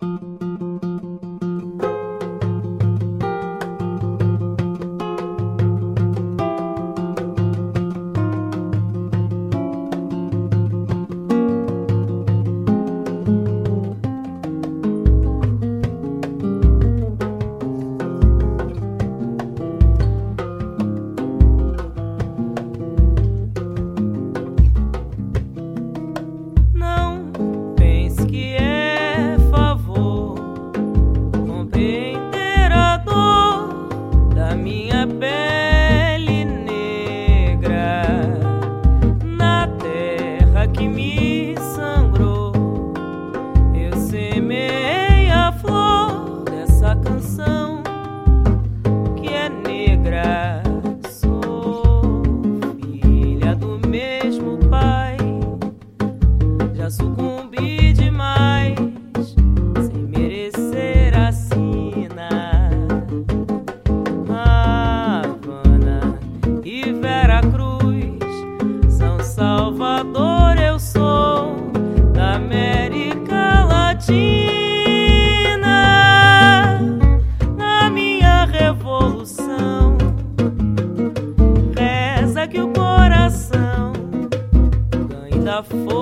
Pele negra na terra que me sangrou, eu semei a flor dessa canção que é negra. Sou filha do mesmo pai, já sucumbi demais sem merecer a sina. Salvador, eu sou da América Latina. Na minha revolução, reza que o coração ganhe da força